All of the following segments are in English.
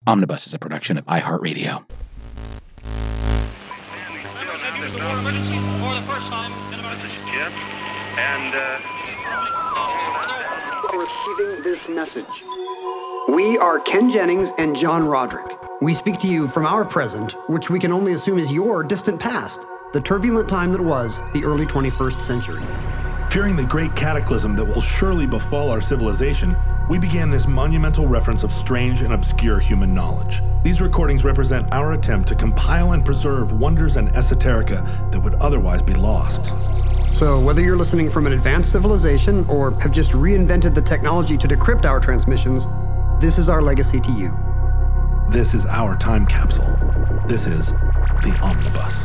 Omnibus is a production of iHeartRadio. This is Jim, and Receiving this message. We are Ken Jennings and John Roderick. We speak to you from our present, which we can only assume is your distant past, the turbulent time that was the early 21st century. Fearing the great cataclysm that will surely befall our civilization, we began this monumental reference of strange and obscure human knowledge. These recordings represent our attempt to compile and preserve wonders and esoterica that would otherwise be lost. So whether you're listening from an advanced civilization or have just reinvented the technology to decrypt our transmissions, this is our legacy to you. This is our time capsule. This is the Omnibus.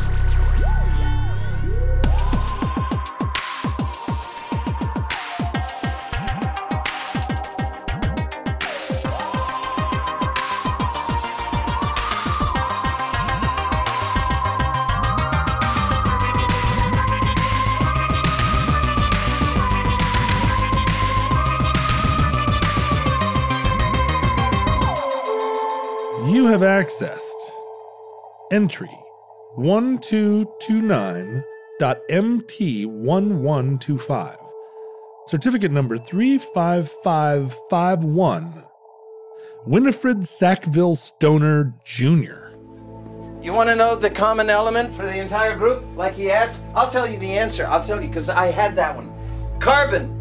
You have accessed entry 1229.MT1125, certificate number 35551, Winifred Sackville Stoner Jr. You want to know the common element for the entire group, like he asked? I'll tell you the answer. I'll tell you, because I had that one. Carbon.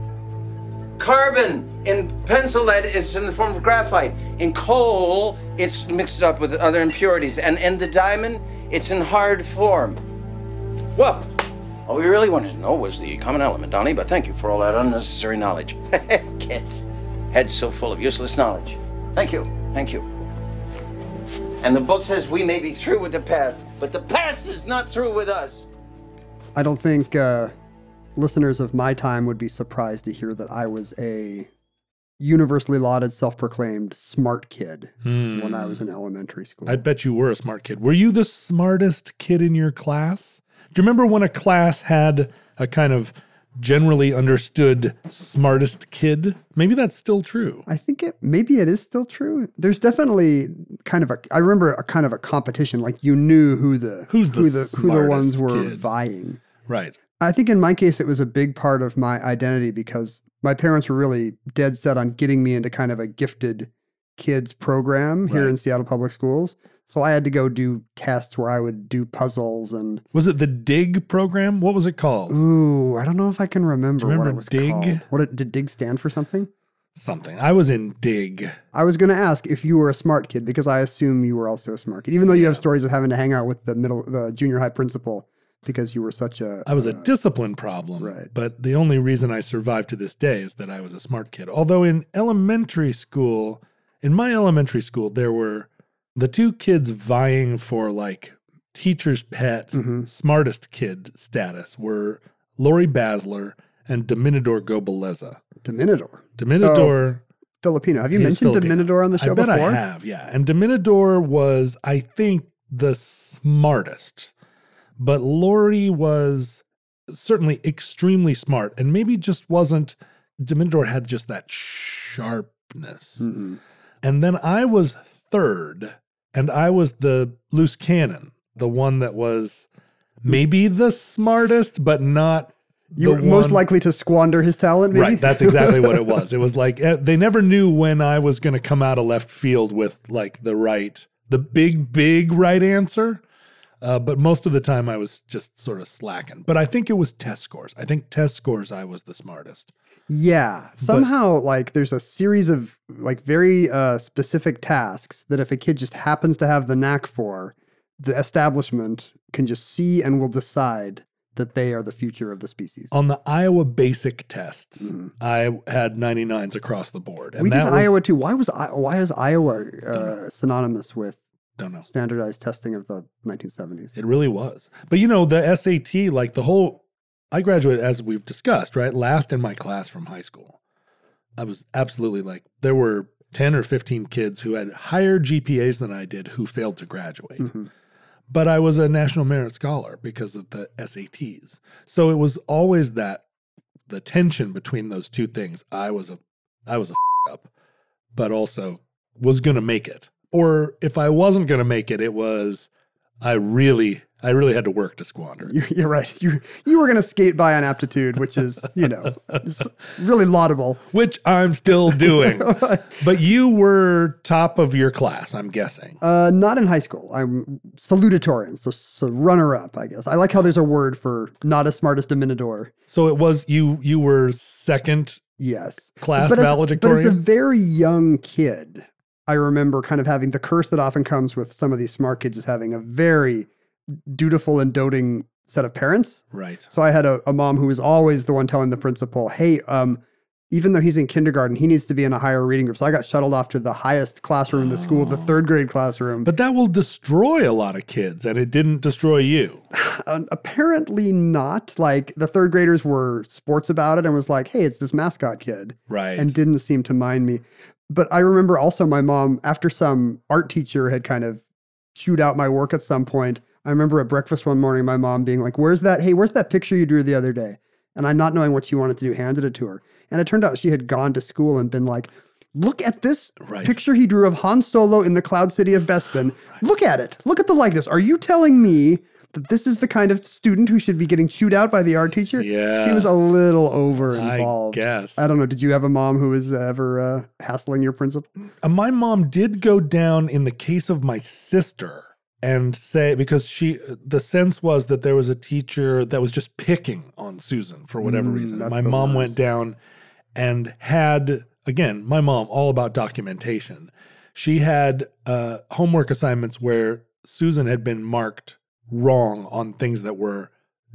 Carbon in pencil lead is in the form of graphite. In coal, it's mixed up with other impurities. And in the diamond, it's in hard form. Well, all we really wanted to know was the common element, Donnie, but thank you for all that unnecessary knowledge. Kids, heads so full of useless knowledge. Thank you, thank you. And the book says we may be through with the past, but the past is not through with us. I don't think listeners of my time would be surprised to hear that I was a universally lauded, self-proclaimed smart kid when I was in elementary school. I bet you were a smart kid. Were you the smartest kid in your class? Do you remember when a class had a kind of generally understood smartest kid? Maybe that's still true. I think maybe it is still true. There's definitely I remember a kind of a competition, like you knew who the ones were kid. vying. Right. I think in my case, it was a big part of my identity because my parents were really dead set on getting me into kind of a gifted kids program here in Seattle Public Schools. So I had to go do tests where I would do puzzles and... Was it the DIG program? What was it called? Ooh, I don't know if I can remember what it was DIG? called. Did DIG stand for something? Something. I was in DIG. I was going to ask if you were a smart kid because I assume you were also a smart kid, even though you have stories of having to hang out with the junior high principal because you were such a... I was a discipline problem, right. But the only reason I survived to this day is that I was a smart kid. Although in my elementary school, there were the two kids vying for like teacher's pet, smartest kid status were Lori Basler and Dominador Gobeleza. Dominador? Filipino. Have you mentioned Dominador on the show before? I bet I have, yeah. And Dominador was, I think, the smartest. But Lori was certainly extremely smart and maybe just wasn't, Dominador had just that sharpness. Mm-hmm. And then I was third and I was the loose cannon, the one that was maybe the smartest, but not you were most likely to squander his talent, maybe? Right, that's exactly what it was. It was like, they never knew when I was going to come out of left field with like the big right answer. But most of the time I was just sort of slacking. But I think it was test scores. I think test scores I was the smartest. Yeah. Somehow, like, there's a series of, like, very specific tasks that if a kid just happens to have the knack for, the establishment can just see and will decide that they are the future of the species. On the Iowa basic tests, I had 99s across the board. And we did Iowa, too. Why is Iowa synonymous with Don't know. standardized testing of the 1970s? It really was. But, you know, the SAT, like I graduated, as we've discussed, right? Last in my class from high school. I was absolutely like, there were 10 or 15 kids who had higher GPAs than I did who failed to graduate. Mm-hmm. But I was a National Merit Scholar because of the SATs. So it was always the tension between those two things. I was a up, but also was going to make it. or if I wasn't going to make it, it was I really had to work to squander. You're right. You were going to skate by on aptitude, which is, it's really laudable. Which I'm still doing. But you were top of your class, I'm guessing. Not in high school. I'm salutatorian, so runner-up, I guess. I like how there's a word for not as smart as Dominador. So it was you were second Yes. class But valedictorian? as a very young kid, I remember kind of having the curse that often comes with some of these smart kids is having a very dutiful and doting set of parents. Right. So I had a mom who was always the one telling the principal, hey, even though he's in kindergarten, he needs to be in a higher reading group. So I got shuttled off to the highest classroom in the school, the third grade classroom. But that will destroy a lot of kids, and it didn't destroy you. Apparently not. Like the third graders were sports about it and was like, hey, it's this mascot kid. Right. And didn't seem to mind me. But I remember also my mom, after some art teacher had kind of chewed out my work at some point, I remember at breakfast one morning, my mom being like, where's that picture you drew the other day? And I, not knowing what she wanted to do, handed it to her. And it turned out she had gone to school and been like, look at this picture he drew of Han Solo in the Cloud City of Bespin. Right. Look at it. Look at the likeness. Are you telling me that this is the kind of student who should be getting chewed out by the art teacher? Yeah. She was a little over involved. I guess. I don't know. Did you have a mom who was ever hassling your principal? My mom did go down in the case of my sister and say, because the sense was that there was a teacher that was just picking on Susan for whatever reason. My mom went down and had, again, my mom, all about documentation. She had homework assignments where Susan had been marked wrong on things that were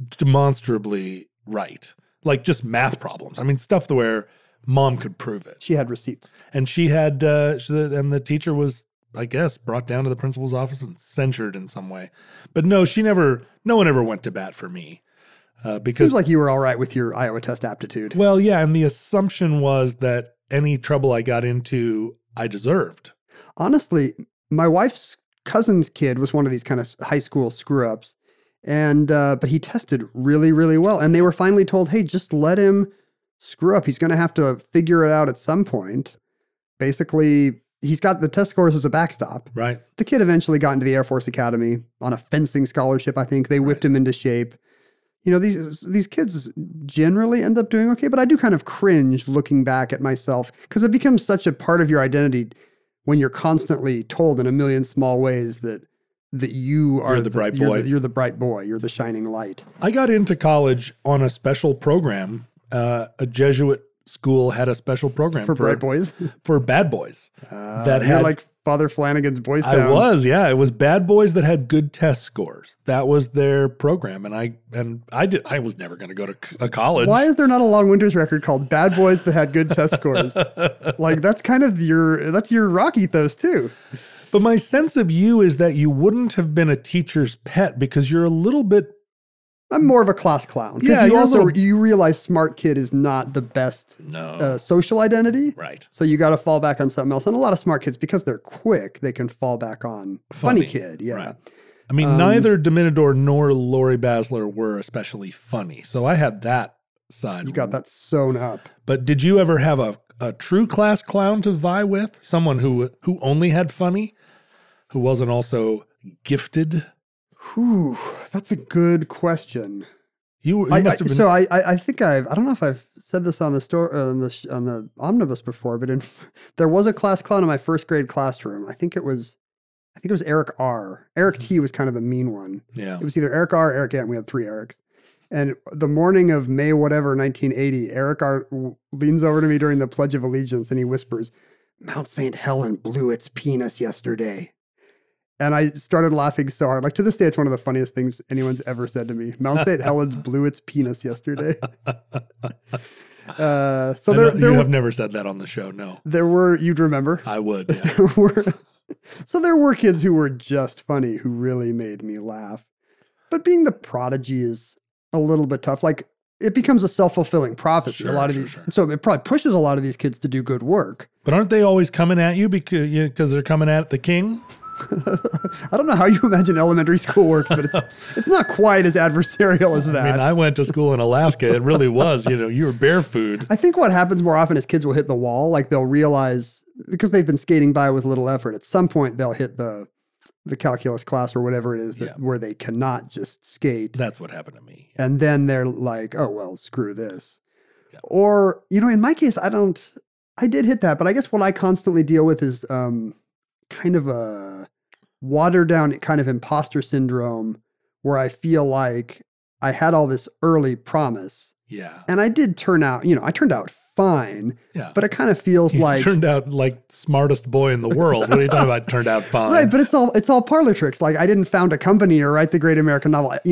demonstrably right, like just math problems. I mean, stuff where mom could prove it. She had receipts. And she had, and the teacher was, I guess, brought down to the principal's office and censured in some way. But no one ever went to bat for me. Because seems like you were all right with your Iowa test aptitude. Well, yeah, and the assumption was that any trouble I got into, I deserved. Honestly, my wife's cousin's kid was one of these kind of high school screw-ups, and but he tested really, really well. And they were finally told, hey, just let him screw up. He's going to have to figure it out at some point. Basically, he's got the test scores as a backstop. Right. The kid eventually got into the Air Force Academy on a fencing scholarship, I think. They whipped him into shape. You know, these kids generally end up doing okay, but I do kind of cringe looking back at myself because it becomes such a part of your identity when you're constantly told in a million small ways that you are the bright boy. You're the bright boy. You're the shining light. I got into college on a special program. A Jesuit school had a special program for bright boys, for bad boys. You're like Father Flanagan's Boys Town. I was, yeah. It was bad boys that had good test scores. That was their program, and I was never going to go to a college. Why is there not a Long Winters record called Bad Boys That Had Good Test Scores? Like that's kind of your rock ethos too. But my sense of you is that you wouldn't have been a teacher's pet because you're a little bit. I'm more of a class clown. Yeah, you realize smart kid is not the best social identity. Right. So you got to fall back on something else. And a lot of smart kids, because they're quick, they can fall back on funny kid. Yeah. Right. I mean, neither Dominador nor Lori Basler were especially funny. So I had that side. You got that sewn up. But did you ever have a true class clown to vie with? Someone who only had funny, who wasn't also gifted? Whew, that's a good question. You must have been. So I think I don't know if I've said this on the store on the omnibus before, but there was a class clown in my first grade classroom. I think it was Eric R. Eric T was kind of the mean one. Yeah, it was either Eric R. or Eric M. We had 3 Erics. And the morning of May whatever 1980, Eric R. leans over to me during the Pledge of Allegiance and he whispers, "Mount St. Helen blew its penis yesterday." And I started laughing so hard. Like to this day, it's one of the funniest things anyone's ever said to me. Mount St. Helens blew its penis yesterday. You have never said that on the show, no. There were, you'd remember? I would, yeah. There were kids who were just funny, who really made me laugh. But being the prodigy is a little bit tough. Like it becomes a self-fulfilling prophecy. So it probably pushes a lot of these kids to do good work. But aren't they always coming at you because they're coming at the king? I don't know how you imagine elementary school works, but it's not quite as adversarial as that. I mean, I went to school in Alaska. It really was, you were bear food. I think what happens more often is kids will hit the wall. Like they'll realize, because they've been skating by with little effort, at some point they'll hit the calculus class or whatever it is where they cannot just skate. That's what happened to me. And then they're like, oh, well, screw this. Yeah. Or, in my case, I did hit that, but I guess what I constantly deal with is kind of a watered down kind of imposter syndrome where I feel like I had all this early promise. Yeah. And I did turn out, I turned out fine. Yeah. But it kind of feels like turned out like smartest boy in the world. What are you talking about? Turned out fine. Right, but it's all parlor tricks. Like I didn't found a company or write the great American novel. It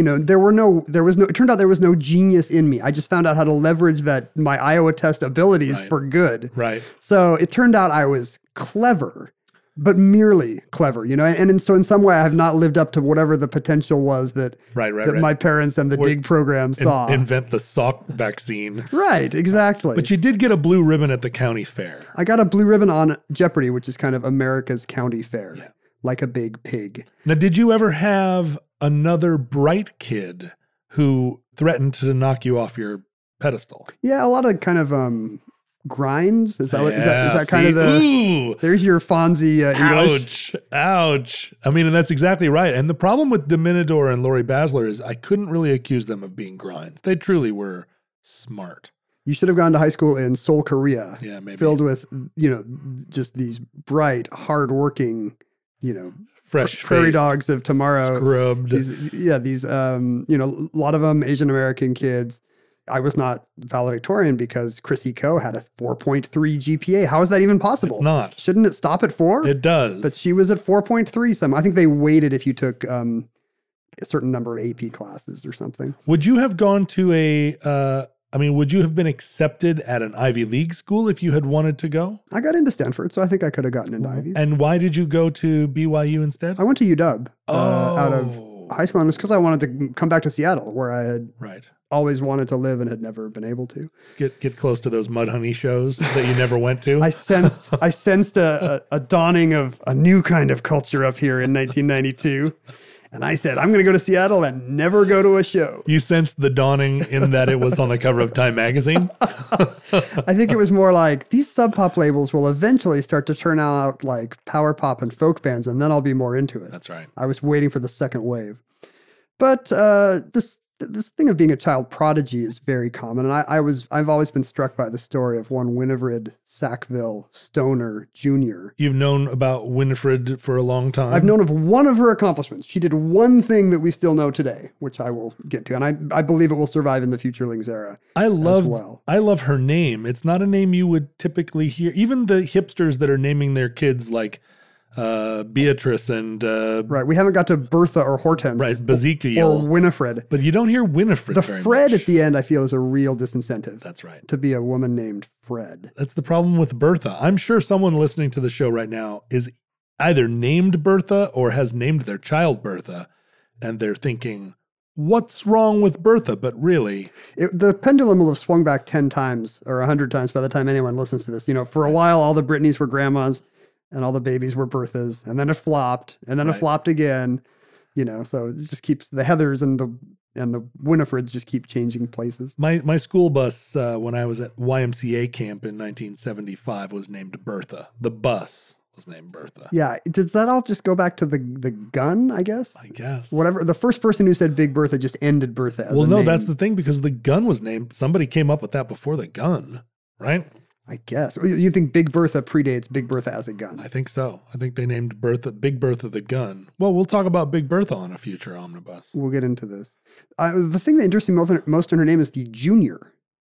turned out there was no genius in me. I just found out how to leverage my Iowa test abilities for good. Right. So it turned out I was clever, but merely clever, and so in some way I have not lived up to whatever the potential was that my parents and the DIG program saw. Invent the Salk vaccine. Right, exactly. But you did get a blue ribbon at the county fair. I got a blue ribbon on Jeopardy, which is kind of America's county fair, like a big pig. Now, did you ever have another bright kid who threatened to knock you off your pedestal? Yeah, a lot of kind of grinds. Is that kind of the? Ooh, there's your Fonzie English. Ouch! I mean, and that's exactly right. And the problem with Dominador and Lori Basler is I couldn't really accuse them of being grinds. They truly were smart. You should have gone to high school in Seoul, Korea. Yeah, maybe filled with just these bright, hardworking, fresh prairie dogs of tomorrow. Scrubbed. These a lot of them Asian American kids. I was not valedictorian because Chrissy Coe had a 4.3 GPA. How is that even possible? It's not. Shouldn't it stop at 4? It does. But she was at 4.3 I think they weighted if you took a certain number of AP classes or something. Would you have gone to would you have been accepted at an Ivy League school if you had wanted to go? I got into Stanford, so I think I could have gotten into Ivies. And why did you go to BYU instead? I went to UW out of high school, and it's because I wanted to come back to Seattle, where I had always wanted to live and had never been able to. Get close to those Mudhoney shows that you never went to. I sensed a dawning of a new kind of culture up here in 1992. And I said, I'm going to go to Seattle and never go to a show. You sensed the dawning in that it was on the cover of Time magazine? I think it was more like these sub pop labels will eventually start to turn out like power pop and folk bands, and then I'll be more into it. That's right. I was waiting for the second wave. But this thing of being a child prodigy is very common. And I've always been struck by the story of one Winifred Sackville Stoner Jr. You've known about Winifred for a long time. I've known of one of her accomplishments. She did one thing that we still know today, which I will get to. And I believe it will survive in the Futurelings era I love her name. It's not a name you would typically hear. Even the hipsters that are naming their kids like Beatrice and right. We haven't got to Bertha or Hortense, right? Bezekiel or Winifred, but you don't hear Winifred. The very Fred much. At the end, I feel, is a real disincentive. That's right. To be a woman named Fred. That's the problem with Bertha. I'm sure someone listening to the show right now is either named Bertha or has named their child Bertha, and they're thinking, "What's wrong with Bertha?" But really, the pendulum will have swung back 10 times or 100 times by the time anyone listens to this. For a while, all the Britneys were grandmas. And all the babies were Berthas, and then it flopped, and then it flopped again, so it just keeps the Heathers and the Winifreds just keep changing places. My school bus, when I was at YMCA camp in 1975, was named Bertha. The bus was named Bertha. Yeah. Does that all just go back to the gun, I guess? I guess. Whatever. The first person who said Big Bertha just ended Bertha as a name. That's the thing, because the gun was named. Somebody came up with that before the gun, right? I guess. You think Big Bertha predates Big Bertha as a gun? I think so. I think they named Big Bertha the gun. Well, we'll talk about Big Bertha on a future omnibus. We'll get into this. The thing that interests me most in her name is the Junior.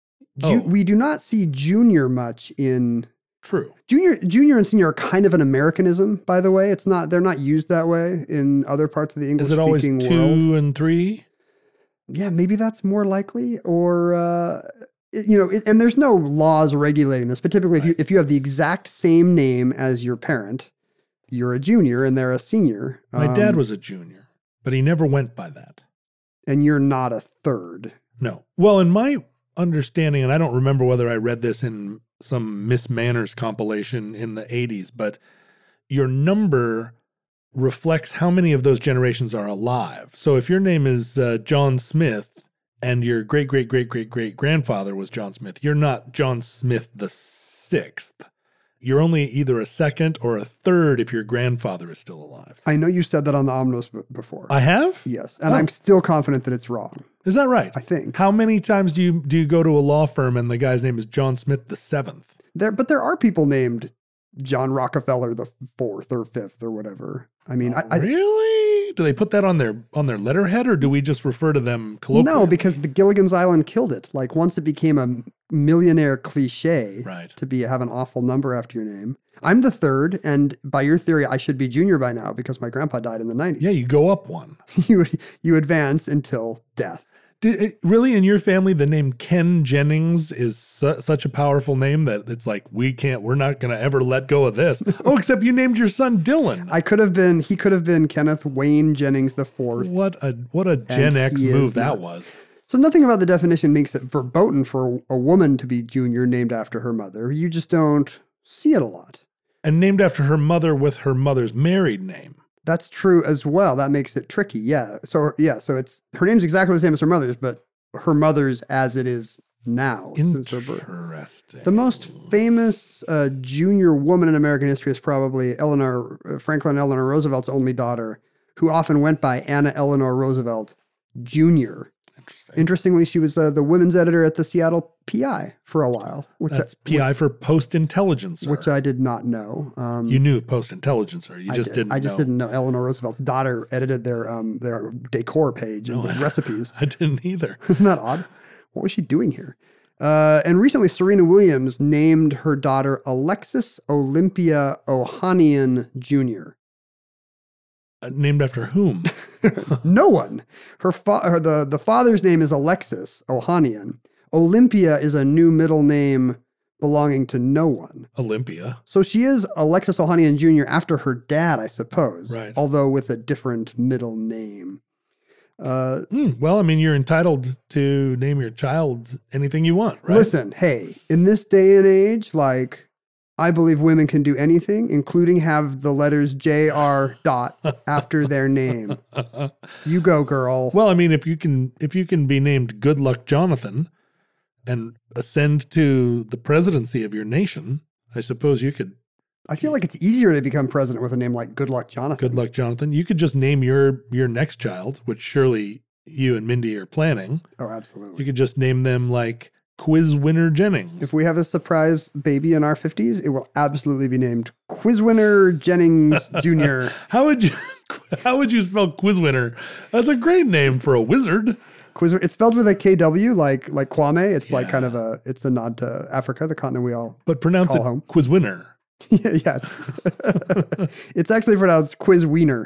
We do not see Junior much in... True. Junior and Senior are kind of an Americanism, by the way. They're not used that way in other parts of the English-speaking world. Is it always 2 and 3? Yeah, maybe that's more likely. Or... and there's no laws regulating this, but typically if you have the exact same name as your parent, you're a junior and they're a senior. My dad was a junior, but he never went by that. And you're not a third. No. Well, in my understanding, and I don't remember whether I read this in some Miss Manners compilation in the 80s, but your number reflects how many of those generations are alive. So if your name is John Smith and your great-great-great-great-great-grandfather was John Smith, you're not John Smith the sixth. You're only either a second or a third if your grandfather is still alive. I know you said that on the Omnos before. I have? Yes. And I'm still confident that it's wrong. Is that right? I think. How many times do you go to a law firm and the guy's name is John Smith the seventh? But there are people named John Rockefeller the fourth or fifth or whatever. I mean, Really? Do they put that on their letterhead, or do we just refer to them colloquially? No, because the Gilligan's Island killed it. Like once it became a millionaire cliche to have an awful number after your name. I'm the third, and by your theory, I should be junior by now because my grandpa died in the 90s. Yeah, you go up one. you advance until death. Really, in your family, the name Ken Jennings is such a powerful name that it's like, we're not going to ever let go of this. Oh, except you named your son Dylan. He could have been Kenneth Wayne Jennings the fourth. What a Gen X move that was. So nothing about the definition makes it verboten for a woman to be junior named after her mother. You just don't see it a lot. And named after her mother with her mother's married name. That's true as well. That makes it tricky. Yeah. So it's her name's exactly the same as her mother's, but her mother's as it is now. Interesting. The most famous junior woman in American history is probably Franklin Eleanor Roosevelt's only daughter, who often went by Anna Eleanor Roosevelt Jr. Interestingly, she was the women's editor at the Seattle PI for a while. That's PI for Post-Intelligencer. Which I did not know. You knew Post-Intelligencer. You just didn't know. I just didn't know Eleanor Roosevelt's daughter edited their decor page and recipes. I didn't either. Isn't that odd? What was she doing here? And recently, Serena Williams named her daughter Alexis Olympia Ohanian Jr. Named after whom? No one. The father's name is Alexis Ohanian. Olympia is a new middle name belonging to no one. Olympia. So she is Alexis Ohanian Jr. after her dad, I suppose. Right. Although with a different middle name. Well, I mean, you're entitled to name your child anything you want, right? Listen, hey, in this day and age, like, I believe women can do anything, including have the letters JR. after their name. You go, girl. Well, I mean, if you can be named Good Luck Jonathan and ascend to the presidency of your nation, I suppose you could. I feel like it's easier to become president with a name like Good Luck Jonathan. Good Luck Jonathan. You could just name your next child, which surely you and Mindy are planning. Oh, absolutely. You could just name them like Quiz Winner Jennings. If we have a surprise baby in our 50s, it will absolutely be named Quiz Winner Jennings Jr. How would you spell Quiz Winner? That's a great name for a wizard. It's spelled with a KW, like Kwame. It's like kind of it's a nod to Africa, the continent we all but pronounce call it home. Quiz Winner. Yeah. It's actually pronounced Quiz Wiener.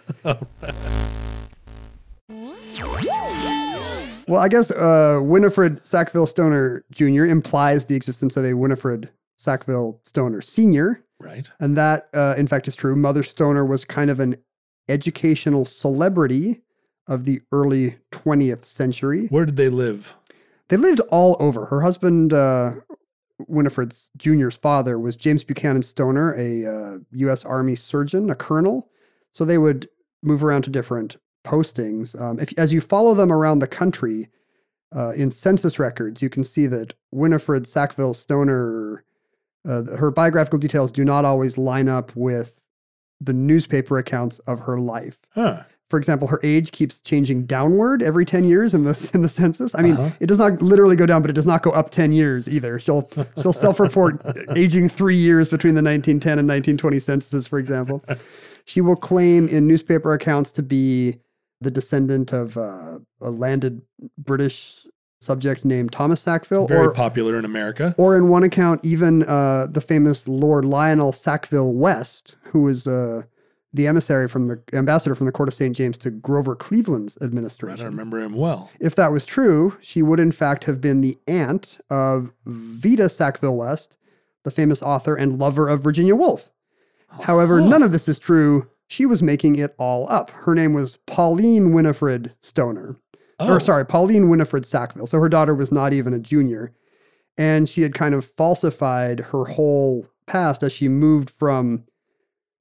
Well, I guess Winifred Sackville Stoner Jr. implies the existence of a Winifred Sackville Stoner Sr. Right. And that, in fact, is true. Mother Stoner was kind of an educational celebrity of the early 20th century. Where did they live? They lived all over. Her husband, Winifred Jr.'s father, was James Buchanan Stoner, a U.S. Army surgeon, a colonel. So they would move around to different postings. As you follow them around the country in census records, you can see that Winifred Sackville Stoner, her biographical details do not always line up with the newspaper accounts of her life. Huh. For example, her age keeps changing downward every 10 years in the census. I mean, it does not literally go down, but it does not go up 10 years either. She'll self-report aging 3 years between the 1910 and 1920 censuses, for example. She will claim in newspaper accounts to be the descendant of a landed British subject named Thomas Sackville. Very popular in America. Or in one account, even the famous Lord Lionel Sackville West, who was the ambassador from the court of St. James to Grover Cleveland's administration. I remember him well. If that was true, she would in fact have been the aunt of Vida Sackville West, the famous author and lover of Virginia Woolf. However, none of this is true. She was making it all up. Her name was Pauline Winifred Stoner. Pauline Winifred Sackville. So her daughter was not even a junior. And she had kind of falsified her whole past as she moved from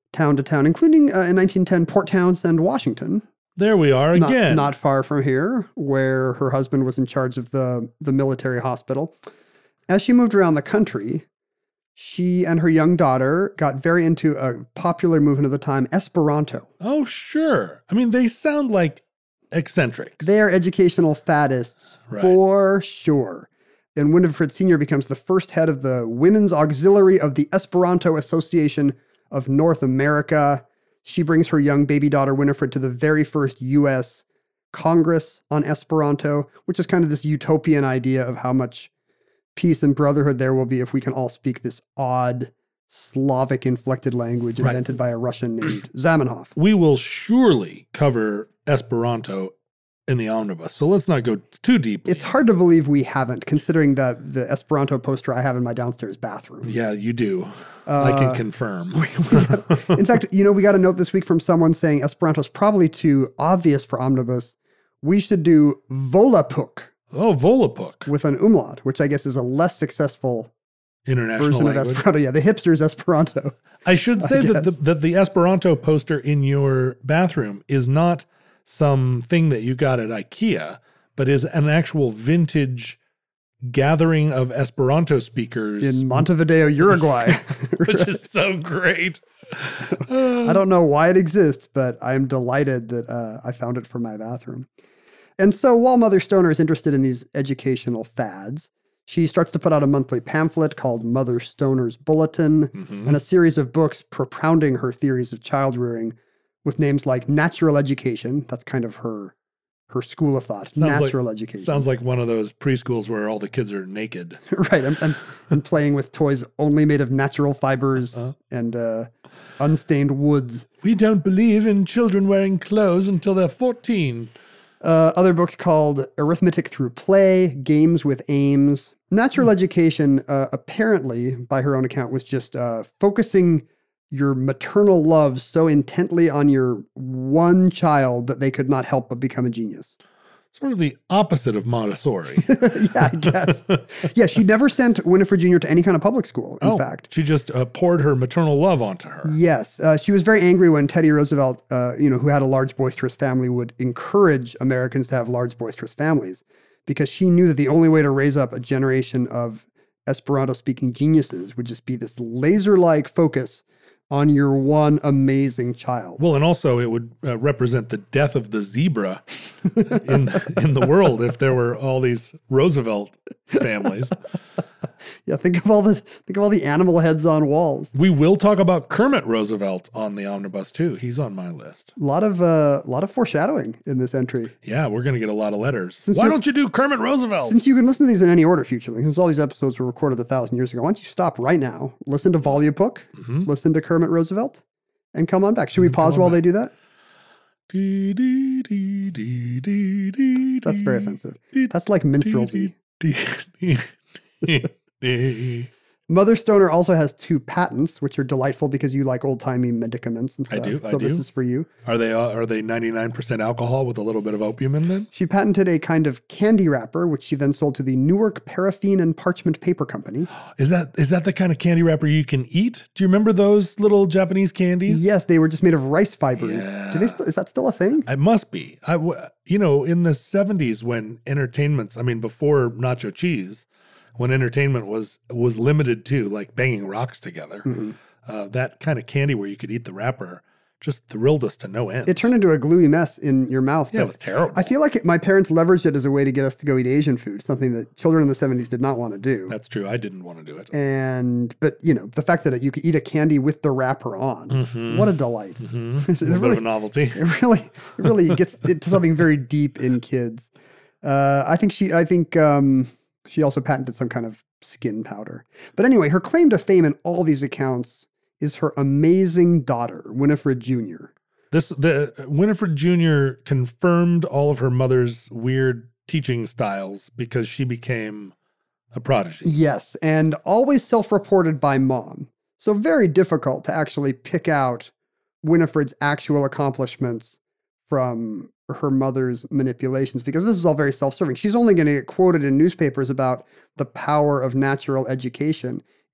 town to town, including in 1910 Port Townsend, Washington. There we are again. Not far from here, where her husband was in charge of the military hospital. As she moved around the country, she and her young daughter got very into a popular movement of the time, Esperanto. Oh, sure. I mean, they sound like eccentrics. They are educational faddists, for sure. And Winifred Sr. becomes the first head of the Women's Auxiliary of the Esperanto Association of North America. She brings her young baby daughter, Winifred, to the very first U.S. Congress on Esperanto, which is kind of this utopian idea of how much peace and brotherhood there will be if we can all speak this odd Slavic-inflected language invented by a Russian named Zamenhof. We will surely cover Esperanto in the omnibus, so let's not go too deeply. It's hard to believe we haven't, considering that the Esperanto poster I have in my downstairs bathroom. Yeah, you do. I can confirm. In fact, we got a note this week from someone saying Esperanto's probably too obvious for omnibus. We should do Volapük. Oh, Volapük. With an umlaut, which I guess is a less successful international version language. of Esperanto. Yeah, the hipster's Esperanto. I should say that the Esperanto poster in your bathroom is not something that you got at IKEA, but is an actual vintage gathering of Esperanto speakers in Montevideo, Uruguay. Which is so great. I don't know why it exists, but I'm delighted that I found it for my bathroom. And so while Mother Stoner is interested in these educational fads, she starts to put out a monthly pamphlet called Mother Stoner's Bulletin and a series of books propounding her theories of child rearing with names like Natural Education. That's kind of her school of thought. Natural education. Sounds like one of those preschools where all the kids are naked. Right. And playing with toys only made of natural fibers and unstained woods. We don't believe in children wearing clothes until they're 14. Other books called Arithmetic Through Play, Games with Aims. Natural Education, apparently, by her own account, was just focusing your maternal love so intently on your one child that they could not help but become a genius. Sort of the opposite of Montessori. Yeah, I guess. Yeah, she never sent Winifred Jr. to any kind of public school, in fact. She just poured her maternal love onto her. Yes. She was very angry when Teddy Roosevelt, who had a large, boisterous family, would encourage Americans to have large, boisterous families, because she knew that the only way to raise up a generation of Esperanto-speaking geniuses would just be this laser-like focus on your one amazing child. Well, and also it would represent the death of the zebra in the world if there were all these Roosevelt families. Yeah, think of all the animal heads on walls. We will talk about Kermit Roosevelt on the omnibus too. He's on my list. A lot of foreshadowing in this entry. Yeah, we're going to get a lot of letters. Why don't you do Kermit Roosevelt? Since you can listen to these in any order, Futurely, since all these episodes were recorded 1,000 years ago, why don't you stop right now, listen to Volapük, listen to Kermit Roosevelt, and come on back. Should we pause while they do that? That's very offensive. That's like minstrelsy. Mother Stoner also has 2 patents, which are delightful because you like old-timey medicaments and stuff. I do. This is for you. Are they 99% alcohol with a little bit of opium in them? She patented a kind of candy wrapper, which she then sold to the Newark Paraffin and Parchment Paper Company. Is that the kind of candy wrapper you can eat? Do you remember those little Japanese candies? Yes, they were just made of rice fibers. Yeah. Is that still a thing? It must be. In the 70s when before nacho cheese, when entertainment was limited to like banging rocks together, that kind of candy where you could eat the wrapper just thrilled us to no end. It turned into a gluey mess in your mouth. Yeah, it was terrible. I feel like my parents leveraged it as a way to get us to go eat Asian food, something that children in the 70s did not want to do. That's true. I didn't want to do it. But the fact that you could eat a candy with the wrapper on, what a delight. It's a little bit of a novelty. It really gets into something very deep in kids. I think she also patented some kind of skin powder. But anyway, her claim to fame in all these accounts is her amazing daughter, Winifred Jr. Winifred Jr. confirmed all of her mother's weird teaching styles because she became a prodigy. Yes, and always self-reported by Mom. So very difficult to actually pick out Winifred's actual accomplishments from her mother's manipulations, because this is all very self-serving. She's only going to get quoted in newspapers about the power of natural education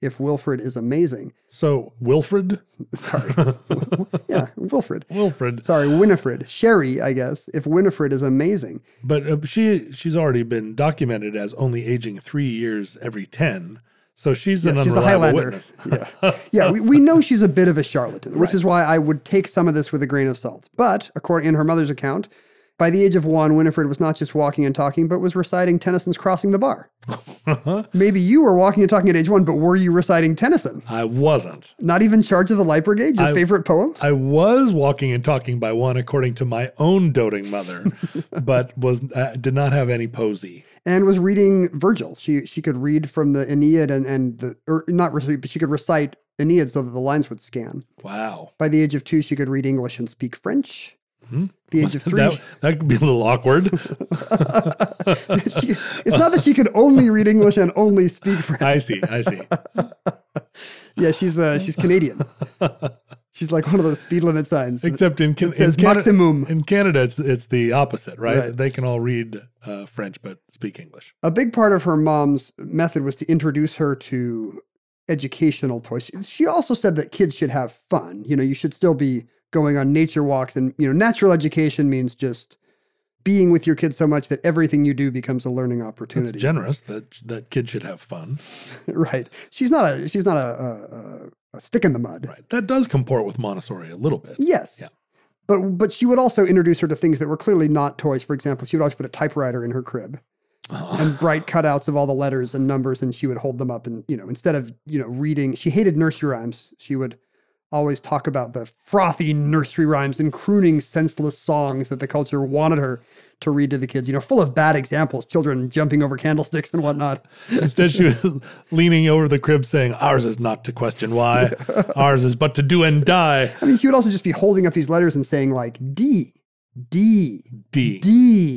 if Wilfred is amazing. So Wilfred? Sorry. Yeah, Wilfred. Wilfred. Sorry, Winifred. Sherry, I guess, if Winifred is amazing. But she's already been documented as only aging 3 years every 10. So she's an she's a unreliable Highlander. witness. Yeah, we know she's a bit of a charlatan, which is why I would take some of this with a grain of salt. But according in her mother's account, by the age of 1, Winifred was not just walking and talking, but was reciting Tennyson's Crossing the Bar. Maybe you were walking and talking at age 1, but were you reciting Tennyson? I wasn't. Not even Charge of the Light Brigade, your favorite poem? I was walking and talking by 1 according to my own doting mother, but did not have any posy. And was reading Virgil. She could read from the Aeneid but she could recite Aeneid so that the lines would scan. Wow. By the age of 2, she could read English and speak French. The age of 3. That could be a little awkward. It's not that she could only read English and only speak French. I see. Yeah, she's Canadian. She's like one of those speed limit signs. Except in says maximum. In Canada, it's the opposite, right? Right. They can all read French but speak English. A big part of her mom's method was to introduce her to educational toys. She also said that kids should have fun. You should still be going on nature walks, and natural education means just being with your kids so much that everything you do becomes a learning opportunity. It's generous that kids should have fun. Right. She's not a stick in the mud. Right. That does comport with Montessori a little bit. Yes. Yeah. But she would also introduce her to things that were clearly not toys. For example, she would always put a typewriter in her crib and bright cutouts of all the letters and numbers, and she would hold them up and, instead of, reading, she hated nursery rhymes. She would always talk about the frothy nursery rhymes and crooning senseless songs that the culture wanted her to read to the kids, full of bad examples, children jumping over candlesticks and whatnot. Instead, she was leaning over the crib saying, "Ours is not to question why. Ours is but to do and die." I mean, she would also just be holding up these letters and saying like, D, D's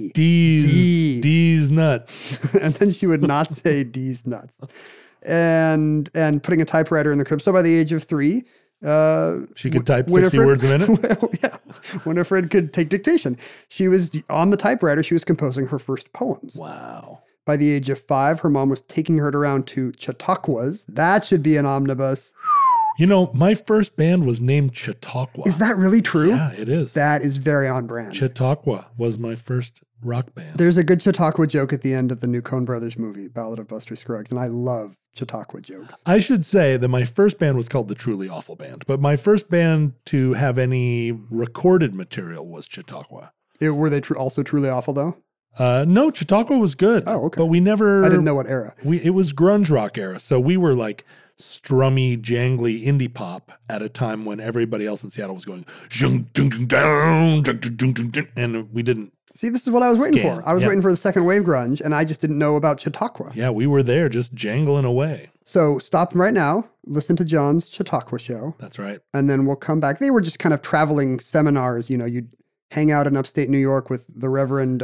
nuts. And then she would not say D's nuts. And putting a typewriter in the crib. So by the age of 3, she could type 60 words a minute. Yeah, Winifred could take dictation. She was on the typewriter. She was composing her first poems. Wow. By the age of 5, her mom was taking her around to Chautauquas. That should be an omnibus. My first band was named Chautauqua. Is that really true? Yeah, it is. That is very on brand. Chautauqua was my first rock band. There's a good Chautauqua joke at the end of the new Coen Brothers movie, Ballad of Buster Scruggs, and I love Chautauqua jokes. I should say that my first band was called the Truly Awful Band, but my first band to have any recorded material was Chautauqua. Were they also truly awful, though? No, Chautauqua was good. Oh, okay. But we never... I didn't know what era. It was grunge rock era, so we were like strummy, jangly indie pop at a time when everybody else in Seattle was going and we didn't. See, this is what I was waiting for. I was waiting for the second wave grunge, and I just didn't know about Chautauqua. Yeah, we were there just jangling away. So stop right now, listen to John's Chautauqua show. That's right. And then we'll come back. They were just kind of traveling seminars. You'd hang out in upstate New York with the Reverend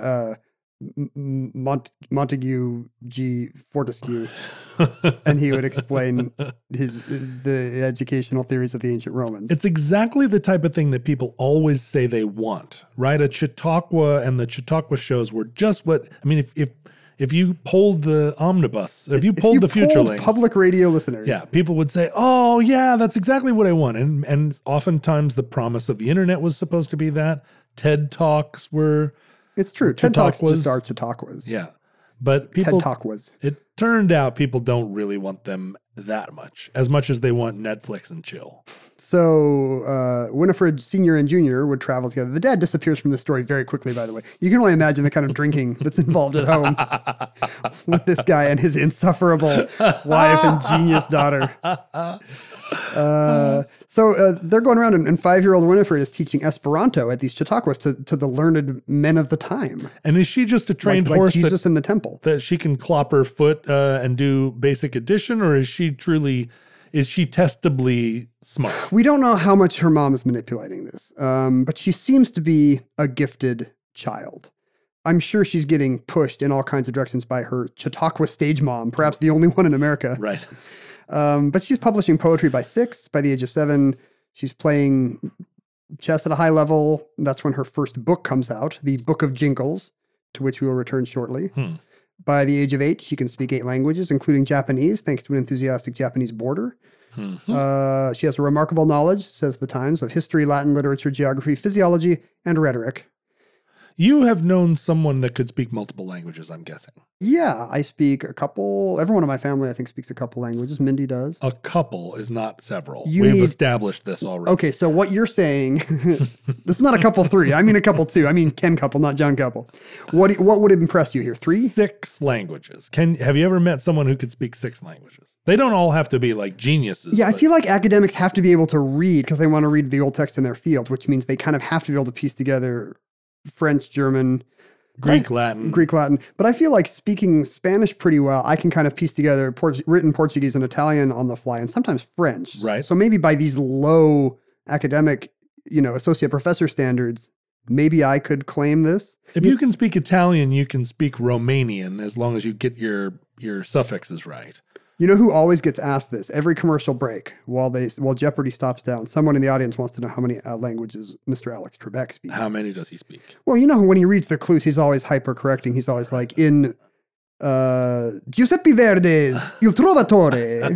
Montague G. Fortescue, and he would explain the educational theories of the ancient Romans. It's exactly the type of thing that people always say they want, right? A Chautauqua and the Chautauqua shows were just what, I mean, if you polled the omnibus, if you polled the Futurelings, public radio listeners, yeah, people would say, "Oh, yeah, that's exactly what I want." And oftentimes the promise of the internet was supposed to be that. TED Talks were. It's true. TED Talks just are Chautauquas. Yeah. But people, TED Talk was. It turned out people don't really want them that much as they want Netflix and chill. So Winifred Sr. and Jr. would travel together. The dad disappears from the story very quickly, by the way. You can only imagine the kind of drinking that's involved at home with this guy and his insufferable wife and genius daughter. So they're going around, and 5-year-old Winifred is teaching Esperanto at these Chautauquas to the learned men of the time. And is she just a trained like horse Jesus in the temple? That she can clop her foot and do basic addition, or is she testably smart? We don't know how much her mom is manipulating this, but she seems to be a gifted child. I'm sure she's getting pushed in all kinds of directions by her Chautauqua stage mom, perhaps the only one in America. Right. But she's publishing poetry by 6. By the age of 7, she's playing chess at a high level. That's when her first book comes out, the Book of Jingles, to which we will return shortly. By the age of 8, she can speak 8 languages, including Japanese, thanks to an enthusiastic Japanese boarder. She has a remarkable knowledge, says the Times, of history, Latin literature, geography, physiology, and rhetoric. You have known someone that could speak multiple languages, I'm guessing. Yeah, I speak a couple. Everyone in my family, I think, speaks a couple languages. Mindy does. A couple is not several. You We've need- established this already. Okay, so what you're saying, this is not a couple 3. I mean a couple 2. I mean Ken couple, not John couple. What would impress you here? 3? 6 languages. Have you ever met someone who could speak 6 languages? They don't all have to be like geniuses. Yeah, I but- feel like academics have to be able to read because they want to read the old text in their field, which means they kind of have to be able to piece together French, German, Greek, Latin. Greek, Latin. But I feel like speaking Spanish pretty well, I can kind of piece together written Portuguese and Italian on the fly, and sometimes French. Right. So maybe by these low academic, associate professor standards, maybe I could claim this. If you can speak Italian, you can speak Romanian as long as you get your suffixes right. You know who always gets asked this? Every commercial break, while Jeopardy stops down, someone in the audience wants to know how many languages Mr. Alex Trebek speaks. How many does he speak? Well, when he reads the clues, he's always hyper-correcting. He's always like, in Giuseppe Verdi's Il Trovatore.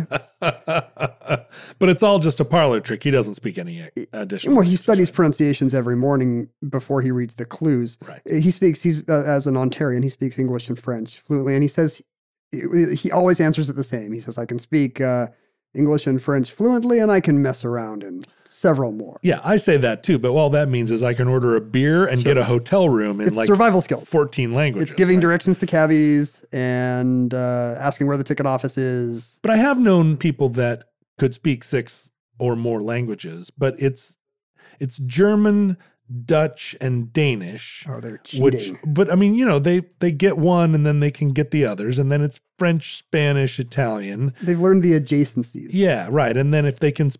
But it's all just a parlor trick. He doesn't speak any additional. Well, he languages, studies right? pronunciations every morning before he reads the clues. Right. He's as an Ontarian, he speaks English and French fluently, and he says he always answers it the same. He says, I can speak English and French fluently, and I can mess around in several more. Yeah, I say that too. But all that means is I can order a beer and get a hotel room in It's survival skills. 14 languages. It's giving right? directions to cabbies and asking where the ticket office is. But I have known people that could speak 6 or more languages, but it's German, Dutch, and Danish. Oh, they're cheating. But I mean, they get one and then they can get the others, and then it's French, Spanish, Italian. They've learned the adjacencies. Yeah, right. And then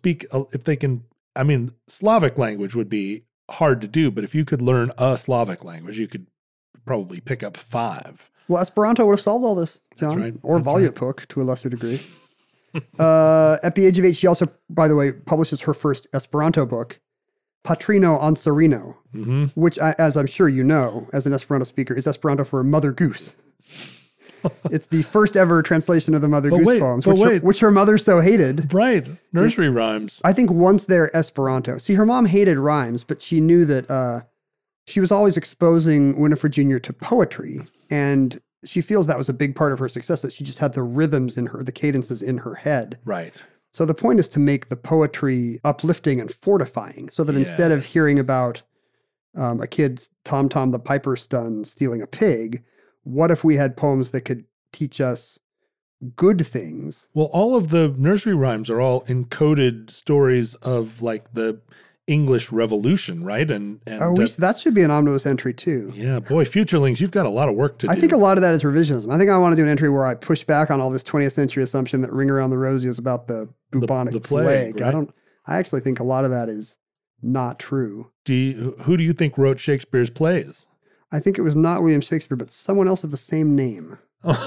Slavic language would be hard to do, but if you could learn a Slavic language, you could probably pick up 5. Well, Esperanto would have solved all this, John. That's right. Or That's Volyupuk to a lesser degree. At the age of 8, she also, by the way, publishes her first Esperanto book, Patrino Ansarino, which, as I'm sure you know, as an Esperanto speaker, is Esperanto for Mother Goose. It's the first ever translation of the Mother Goose poems, which her mother so hated. Right. Nursery rhymes. I think once they're Esperanto. See, her mom hated rhymes, but she knew that she was always exposing Winifred Jr. to poetry, and she feels that was a big part of her success, that she just had the rhythms in her, the cadences in her head. Right. So the point is to make the poetry uplifting and fortifying, so that instead of hearing about a kid's Tom the Piper Stun stealing a pig, what if we had poems that could teach us good things? Well, all of the nursery rhymes are all encoded stories of like the English Revolution, right? And that should be an omnibus entry too. Yeah, boy, Futurelings, you've got a lot of work to do. I think a lot of that is revisionism. I think I want to do an entry where I push back on all this 20th century assumption that Ring Around the Rosie is about the bubonic the plague. Right? I actually think a lot of that is not true. Who do you think wrote Shakespeare's plays? I think it was not William Shakespeare, but someone else of the same name.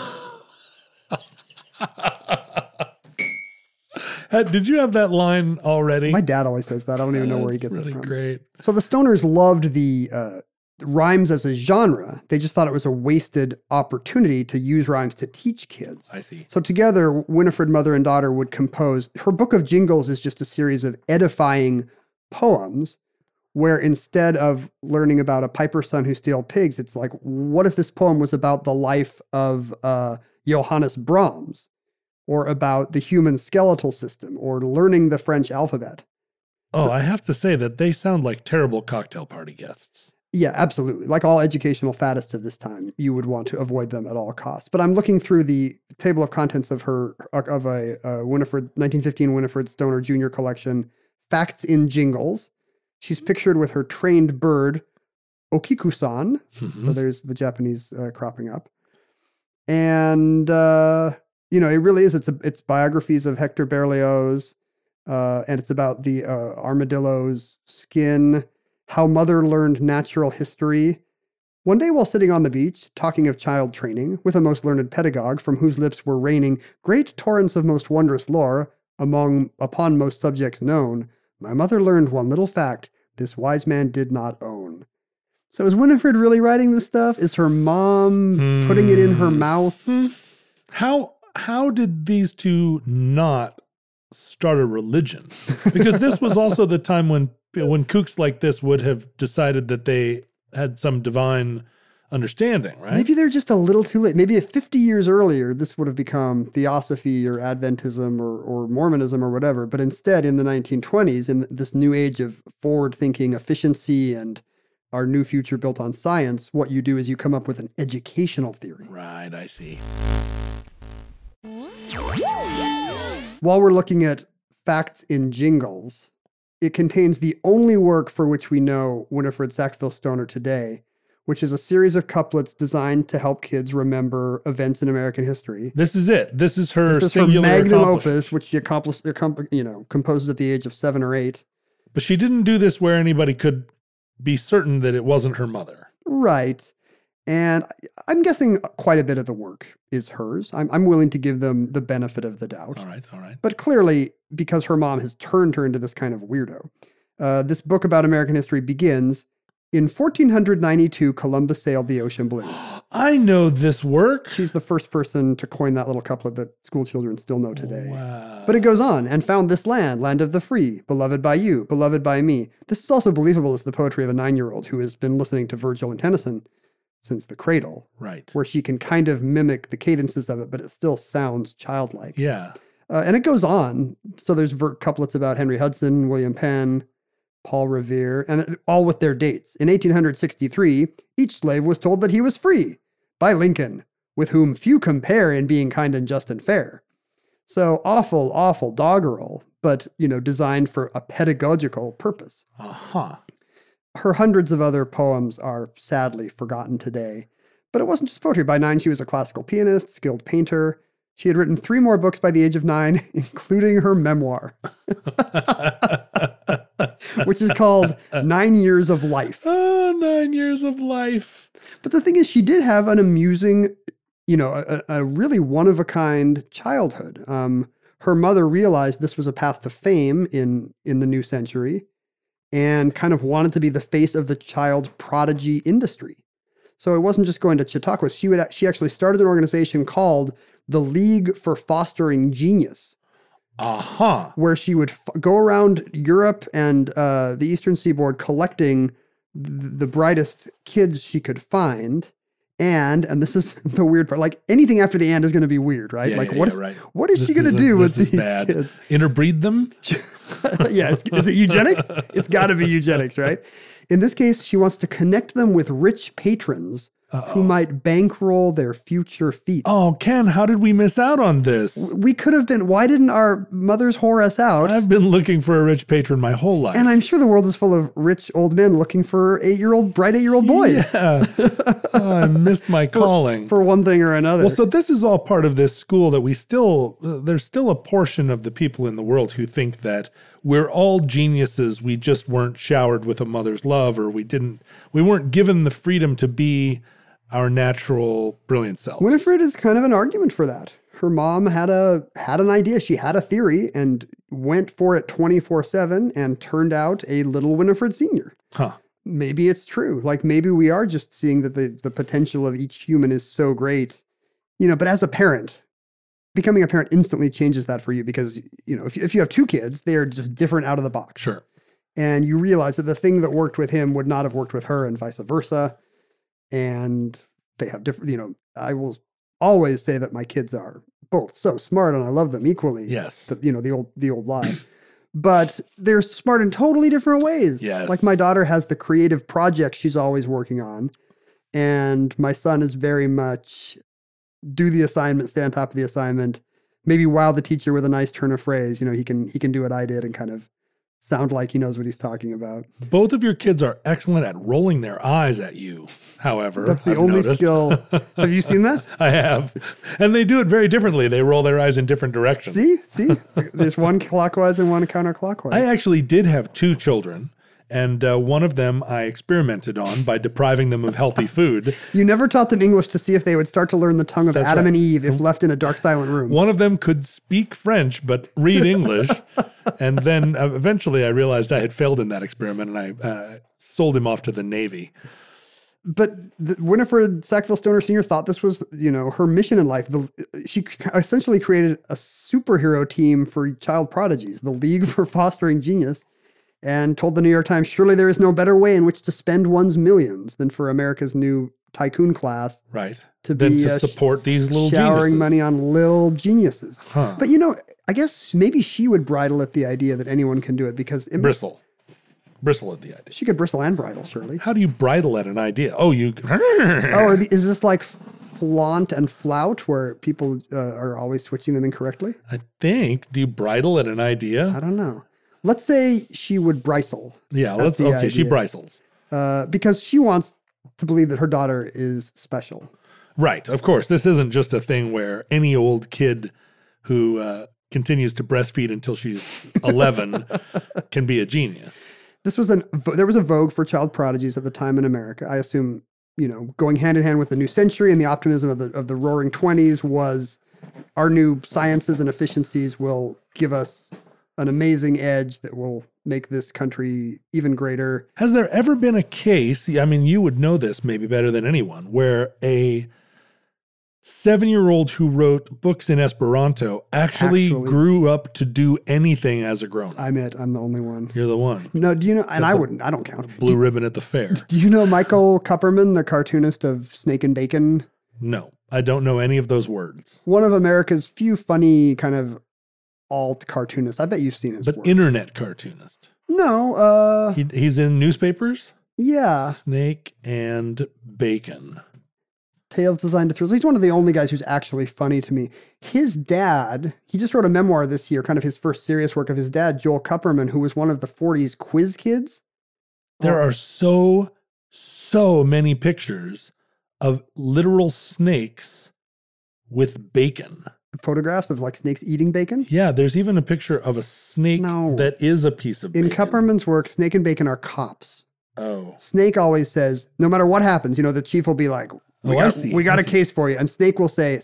Did you have that line already? My dad always says that. I don't even know where he gets really it from. Great. So the Stoners loved the rhymes as a genre. They just thought it was a wasted opportunity to use rhymes to teach kids. I see. So together, Winifred, mother and daughter, would compose. Her Book of Jingles is just a series of edifying poems where instead of learning about a piper's son who steals pigs, it's like, what if this poem was about the life of Johannes Brahms, or about the human skeletal system, or learning the French alphabet? Oh, I have to say that they sound like terrible cocktail party guests. Yeah, absolutely. Like all educational faddists of this time, you would want to avoid them at all costs. But I'm looking through the table of contents of a Winifred 1915 Winifred Stoner Jr. collection, Facts in Jingles. She's pictured with her trained bird, Okiku-san. So there's the Japanese cropping up. And, it really is. It's biographies of Hector Berlioz, and it's about the armadillo's skin, how mother learned natural history. One day while sitting on the beach, talking of child training, with a most learned pedagogue from whose lips were raining great torrents of most wondrous lore upon most subjects known, my mother learned one little fact this wise man did not own. So is Winifred really writing this stuff? Is her mom putting it in her mouth? How did these two not start a religion? Because this was also the time when kooks like this would have decided that they had some divine understanding, right? Maybe they're just a little too late. Maybe 50 years earlier, this would have become Theosophy or Adventism or Mormonism or whatever. But instead, in the 1920s, in this new age of forward-thinking efficiency and our new future built on science, what you do is you come up with an educational theory. Right, I see. While we're looking at facts in jingles, it contains the only work for which we know Winifred Sackville Stoner today, which is a series of couplets designed to help kids remember events in American history. This is it. This is her singular magnum accomplishment. opus, which she composes at the age of 7 or 8. But she didn't do this where anybody could be certain that it wasn't her mother. Right. And I'm guessing quite a bit of the work is hers. I'm willing to give them the benefit of the doubt. All right. But clearly, because her mom has turned her into this kind of weirdo, this book about American history begins in 1492, Columbus sailed the ocean blue. I know this work. She's the first person to coin that little couplet that school children still know today. Wow. But it goes on, and found this land of the free, beloved by you, beloved by me. This is also believable as the poetry of a 9-year-old who has been listening to Virgil and Tennyson since the cradle. Right. Where she can kind of mimic the cadences of it, but it still sounds childlike. Yeah. And it goes on. So there's couplets about Henry Hudson, William Penn, Paul Revere, and all with their dates. In 1863, each slave was told that he was free by Lincoln, with whom few compare in being kind and just and fair. So awful doggerel, but, designed for a pedagogical purpose. Uh-huh. Her hundreds of other poems are sadly forgotten today. But it wasn't just poetry. By 9, she was a classical pianist, skilled painter. She had written 3 more books by the age of 9, including her memoir, which is called 9 Years of Life. Oh, 9 years of life. But the thing is, she did have an amusing, a really one-of-a-kind childhood. Her mother realized this was a path to fame in the new century and kind of wanted to be the face of the child prodigy industry. So it wasn't just going to Chautauqua. She actually started an organization called the League for Fostering Genius. Uh-huh. Where she would go around Europe and the Eastern Seaboard collecting the brightest kids she could find. And this is the weird part, like anything after the and is going to be weird, right? What is she going to do with these kids? Interbreed them? Yeah, is it eugenics? It's got to be eugenics, right? In this case, she wants to connect them with rich patrons who might bankroll their future feats. Oh, Ken, how did we miss out on this? We could have been. Why didn't our mothers whore us out? I've been looking for a rich patron my whole life. And I'm sure the world is full of rich old men looking for bright 8-year-old boys. Yeah. I missed my calling. For one thing or another. Well, so this is all part of this school that there's still a portion of the people in the world who think that we're all geniuses. We just weren't showered with a mother's love, or we weren't given the freedom to be our natural brilliant self. Winifred is kind of an argument for that. Her mom had an idea. She had a theory and went for it 24/7 and turned out a little Winifred Sr. Huh. Maybe it's true. Like maybe we are just seeing that the potential of each human is so great. But as a parent, becoming a parent instantly changes that for you because, if you have 2 kids, they're just different out of the box. Sure. And you realize that the thing that worked with him would not have worked with her and vice versa. And they have different, I will always say that my kids are both so smart and I love them equally. Yes. The old lie. But they're smart in totally different ways. Yes. Like my daughter has the creative project she's always working on. And my son is very much do the assignment, stay on top of the assignment, maybe wow the teacher with a nice turn of phrase. He can do what I did and kind of sound like he knows what he's talking about. Both of your kids are excellent at rolling their eyes at you, however. That's the I've only noticed. skill. Have you seen that? I have. And they do it very differently. They roll their eyes in different directions. See? There's one clockwise and one counterclockwise. I actually did have 2 children, and one of them I experimented on by depriving them of healthy food. You never taught them English to see if they would start to learn the tongue of That's Adam right. and Eve if left in a dark, silent room. One of them could speak French, but read English. And then eventually I realized I had failed in that experiment, and I sold him off to the Navy. But Winifred Sackville Stoner Sr. thought this was, her mission in life. She essentially created a superhero team for child prodigies, the League for Fostering Genius, and told the New York Times, surely there is no better way in which to spend one's millions than for America's new tycoon class. Right. To support these little showering geniuses. money on lil geniuses. Huh. But, I guess maybe she would bridle at the idea that anyone can do it because... Bristle at the idea. She could bristle and bridle, surely. How do you bridle at an idea? Oh, you... Is this like flaunt and flout where people are always switching them incorrectly? I think. Do you bridle at an idea? I don't know. Let's say she would bristle. Yeah, she idea. bristles. Because she wants to believe that her daughter is special. Right. Of course, this isn't just a thing where any old kid who continues to breastfeed until she's 11 can be a genius. There was a vogue for child prodigies at the time in America. I assume, going hand in hand with the new century and the optimism of the roaring 20s was our new sciences and efficiencies will give us an amazing edge that will make this country even greater. Has there ever been a case, I mean, you would know this maybe better than anyone, where a 7-year-old who wrote books in Esperanto actually grew up to do anything as a grown-up? I'm the only one. You're the one. No, do you know, and I don't count. Blue ribbon at the fair. Do you know Michael Kupperman, the cartoonist of Snake and Bacon? No, I don't know any of those words. One of America's few funny kind of alt cartoonists. I bet you've seen his work. But internet cartoonist. No. He's in newspapers? Yeah. Snake and Bacon. Tales Designed to Thrill. He's one of the only guys who's actually funny to me. His dad, he just wrote a memoir this year, kind of his first serious work of his dad, Joel Kupperman, who was one of the 40s quiz kids. There are so many pictures of literal snakes with bacon. Photographs of like snakes eating bacon? Yeah, there's even a picture of a snake that is a piece of bacon. In Kupperman's work, Snake and Bacon are cops. Oh. Snake always says, no matter what happens, the chief will be like, we got a case for you. And Snake will say,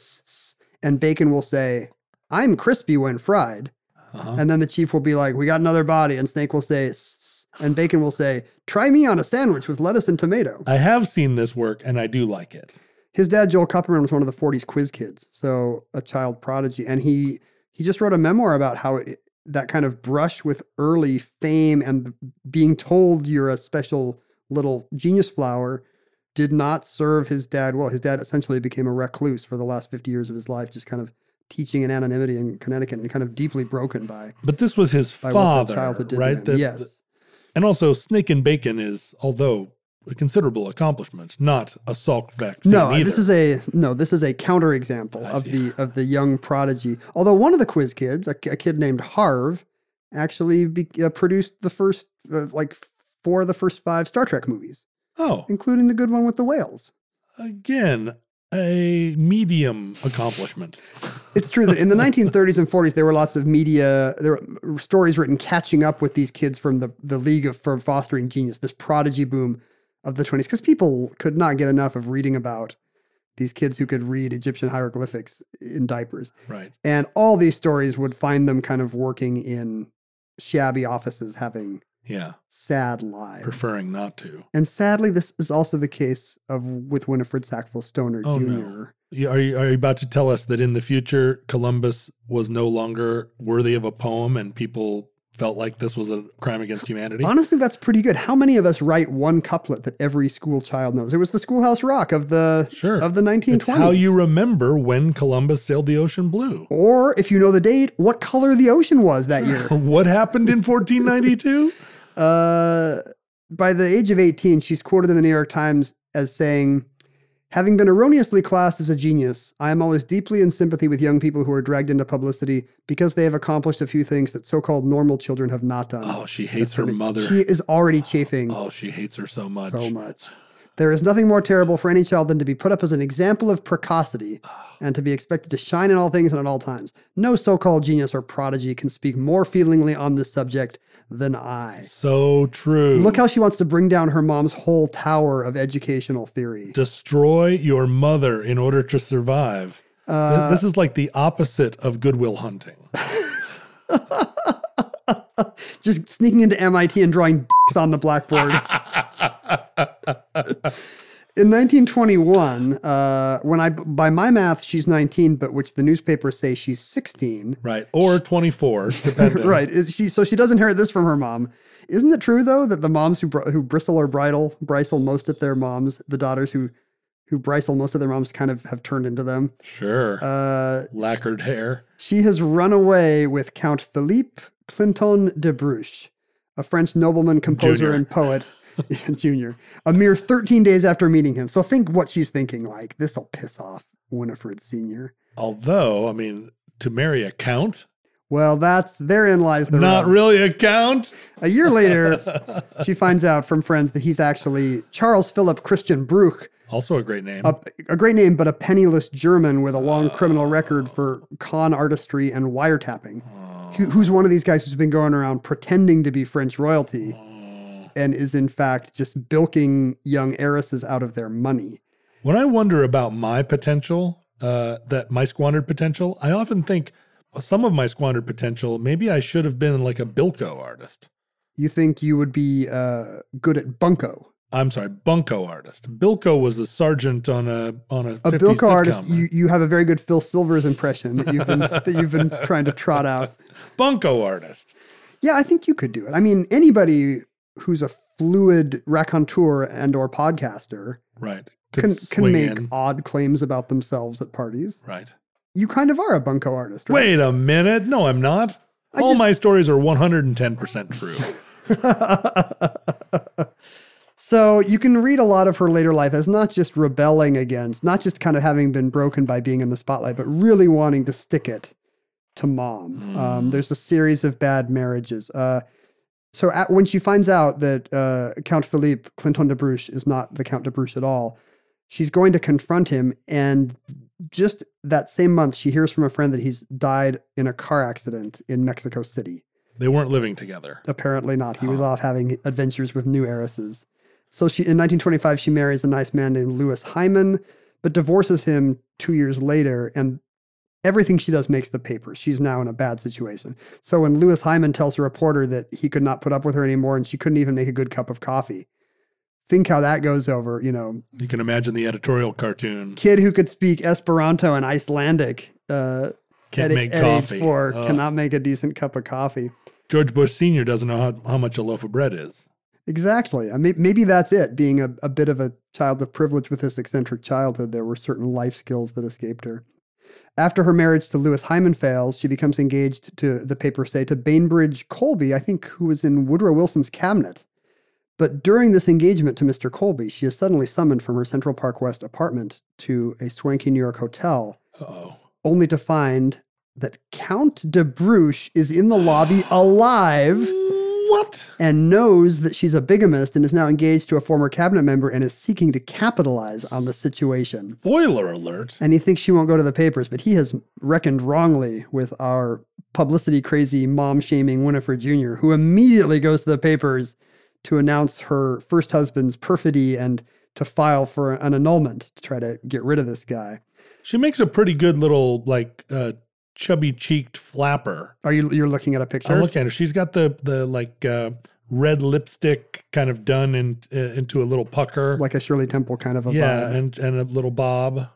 and Bacon will say, I'm crispy when fried. Uh-huh. And then the chief will be like, we got another body. And Snake will say, and Bacon will say, try me on a sandwich with lettuce and tomato. I have seen this work and I do like it. His dad, Joel Kupperman, was one of the 40s quiz kids, so a child prodigy. And he just wrote a memoir about how that kind of brush with early fame and being told you're a special little genius flower did not serve his dad well. His dad essentially became a recluse for the last 50 years of his life, just kind of teaching in anonymity in Connecticut and kind of deeply broken by. But this was his father, right? Yes. And also Snake and Bacon is, although a considerable accomplishment, not a Salk vaccine either. This is a counterexample of the young prodigy. Although one of the quiz kids, a kid named Harv, actually produced the first, 4 of the first 5 Star Trek movies. Oh. Including the good one with the whales. Again, a medium accomplishment. It's true that in the 1930s and 40s, there were lots of there were stories written catching up with these kids from the League for Fostering Genius, this prodigy boom of the 20s, because people could not get enough of reading about these kids who could read Egyptian hieroglyphics in diapers. Right. And all these stories would find them kind of working in shabby offices, having sad lives. Preferring not to. And sadly, this is also the case with Winifred Sackville Stoner Jr. No. Are you about to tell us that in the future, Columbus was no longer worthy of a poem and people felt like this was a crime against humanity? Honestly, that's pretty good. How many of us write one couplet that every school child knows? It was the Schoolhouse Rock of the 1920s. It's how you remember when Columbus sailed the ocean blue. Or if you know the date, what color the ocean was that year. What happened in 1492? By the age of 18, she's quoted in the New York Times as saying, having been erroneously classed as a genius, I am always deeply in sympathy with young people who are dragged into publicity because they have accomplished a few things that so-called normal children have not done. Oh, she hates her mother. She is already chafing. Oh, she hates her so much. So much. There is nothing more terrible for any child than to be put up as an example of precocity and to be expected to shine in all things and at all times. No so-called genius or prodigy can speak more feelingly on this subject than I. So true. Look how she wants to bring down her mom's whole tower of educational theory. Destroy your mother in order to survive. This is like the opposite of Good Will Hunting. Just sneaking into MIT and drawing dicks on the blackboard. In 1921, by my math, she's 19, but which the newspapers say she's 16. Right. Or 24, depending. Right. So she does inherit this from her mom. Isn't it true, though, that the moms who bristle or bristle most at their moms, the daughters who bristle most of their moms kind of have turned into them? Sure. Lacquered hair. She has run away with Count Philippe Clinton de Bruche, a French nobleman, composer, Junior. and poet. Junior. A mere 13 days after meeting him. So think what she's thinking, like, this'll piss off Winifred Sr. Although, I mean, to marry a count? Well, therein lies the Not rub. really a count? A year later, she finds out from friends that he's actually Charles Philip Christian Bruch, Also a great name. a great name, but a penniless German with a long criminal record for con artistry and wiretapping. Who's one of these guys who's been going around pretending to be French royalty and is in fact just bilking young heiresses out of their money. When I wonder about my potential, my squandered potential, I often think some of my squandered potential, maybe I should have been like a Bilko artist. You think you would be good at bunco? I'm sorry, bunco artist. Bilko was a sergeant on a 50s Bilko sitcom. artist. You have a very good Phil Silvers impression that you've been trying to trot out. Bunco artist. Yeah, I think you could do it. I mean, anybody who's a fluid raconteur and or podcaster Right. can swing make in. odd claims about themselves at parties. Right. You kind of are a bunco artist, right? Wait a minute. No, I'm not. All my stories are 110% true. So you can read a lot of her later life as not just rebelling against, not just kind of having been broken by being in the spotlight, but really wanting to stick it to mom. There's a series of bad marriages. When she finds out that Count Philippe Clinton de Bruche is not the Count de Bruche at all, she's going to confront him. And just that same month, she hears from a friend that he's died in a car accident in Mexico City. They weren't living together. Apparently not. He was off having adventures with new heiresses. So in 1925, she marries a nice man named Louis Hyman, but divorces him 2 years later. And everything she does makes the papers. She's now in a bad situation. So when Louis Hyman tells a reporter that he could not put up with her anymore and she couldn't even make a good cup of coffee, think how that goes over, you know. You can imagine the editorial cartoon. Kid who could speak Esperanto and Icelandic Can't make at coffee. age 4 cannot make a decent cup of coffee. George Bush Sr. doesn't know how much a loaf of bread is. Exactly. I mean, maybe that's it. Being a bit of a child of privilege with this eccentric childhood, there were certain life skills that escaped her. After her marriage to Louis Hyman fails, she becomes engaged, to the papers say, to Bainbridge Colby, I think, who was in Woodrow Wilson's cabinet. But during this engagement to Mr. Colby, she is suddenly summoned from her Central Park West apartment to a swanky New York hotel, only to find that Count de Bruche is in the lobby alive. What? And knows that she's a bigamist and is now engaged to a former cabinet member and is seeking to capitalize on the situation. Spoiler alert. And he thinks she won't go to the papers, but he has reckoned wrongly with our publicity crazy mom shaming Winifred Jr., who immediately goes to the papers to announce her first husband's perfidy and to file for an annulment to try to get rid of this guy. She makes a pretty good little, chubby-cheeked flapper. You're looking at a picture? I'm looking at her. She's got the red lipstick kind of done into a little pucker. Like a Shirley Temple kind of a vibe. vibe. And a little bob.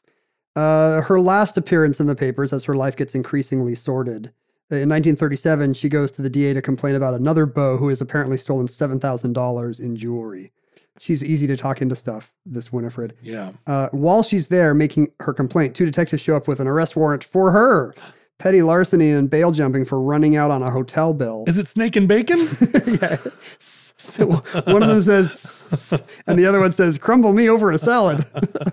Her last appearance in the papers as her life gets increasingly sordid. In 1937, she goes to the DA to complain about another beau who has apparently stolen $7,000 in jewelry. She's easy to talk into stuff, this Winifred. Yeah. While she's there making her complaint, 2 detectives show up with an arrest warrant for her. Petty larceny and bail jumping for running out on a hotel bill. Is it Snake and Bacon? Yeah. So one of them says, and the other one says, crumble me over a salad.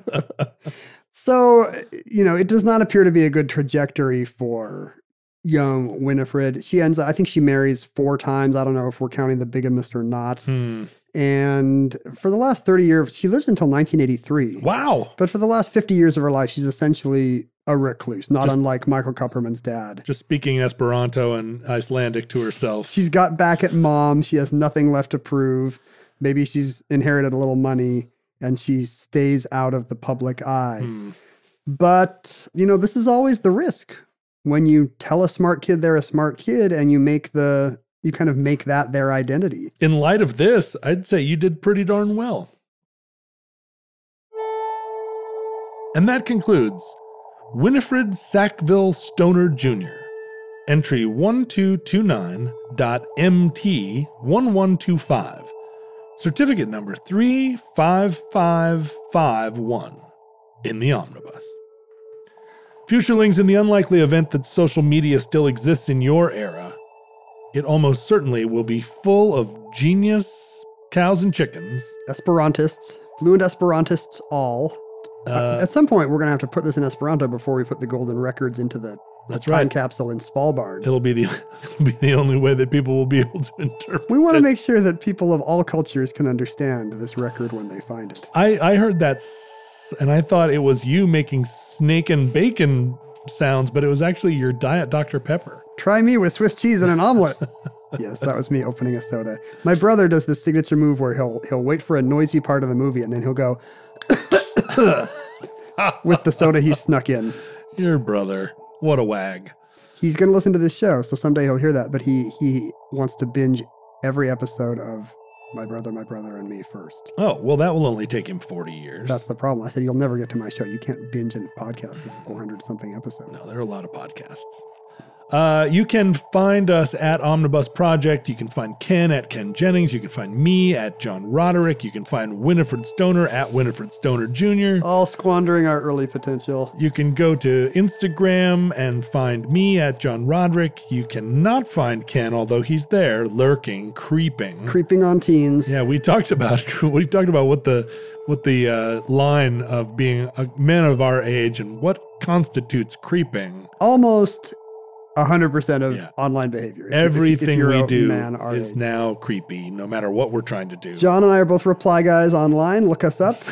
So, it does not appear to be a good trajectory for young Winifred. I think she marries 4 times. I don't know if we're counting the bigamist or not. And for the last 30 years, she lives until 1983. Wow. But for the last 50 years of her life, she's essentially a recluse, not unlike Michael Kupperman's dad. Just speaking Esperanto and Icelandic to herself. She's got back at mom. She has nothing left to prove. Maybe she's inherited a little money and she stays out of the public eye. But, this is always the risk. When you tell a smart kid they're a smart kid and you kind of make that their identity. In light of this, I'd say you did pretty darn well. And that concludes Winifred Sackville Stoner Jr., entry 1229.MT1125, certificate number 35551 in the omnibus. Futurelings, in the unlikely event that social media still exists in your era, it almost certainly will be full of genius cows and chickens. Esperantists, fluent Esperantists all. At some point, we're going to have to put this in Esperanto before we put the golden records into the time capsule in Svalbard. It'll be the only way that people will be able to interpret We want to it. make sure that people of all cultures can understand this record when they find it. I heard that, and I thought it was you making snake and bacon sounds, but it was actually your Diet Dr. Pepper. Try me with Swiss cheese and an omelet. Yes, that was me opening a soda. My brother does this signature move where he'll wait for a noisy part of the movie and then he'll go with the soda he snuck in. Your brother, what a wag. He's going to listen to this show, so someday he'll hear that, but he wants to binge every episode of My Brother, and Me first. Oh, well, that will only take him 40 years. That's the problem. I said, you'll never get to my show. You can't binge a podcast with 400-something episodes. No, there are a lot of podcasts. You can find us at Omnibus Project. You can find Ken at Ken Jennings. You can find me at John Roderick. You can find Winifred Stoner at Winifred Stoner Jr. All squandering our early potential. You can go to Instagram and find me at John Roderick. You cannot find Ken, although he's there, lurking, creeping. Creeping on teens. Yeah, we talked about what the line of being a man of our age and what constitutes creeping. Almost 100% of online behavior. Everything we do is is now creepy, no matter what we're trying to do. John and I are both reply guys online. Look us up.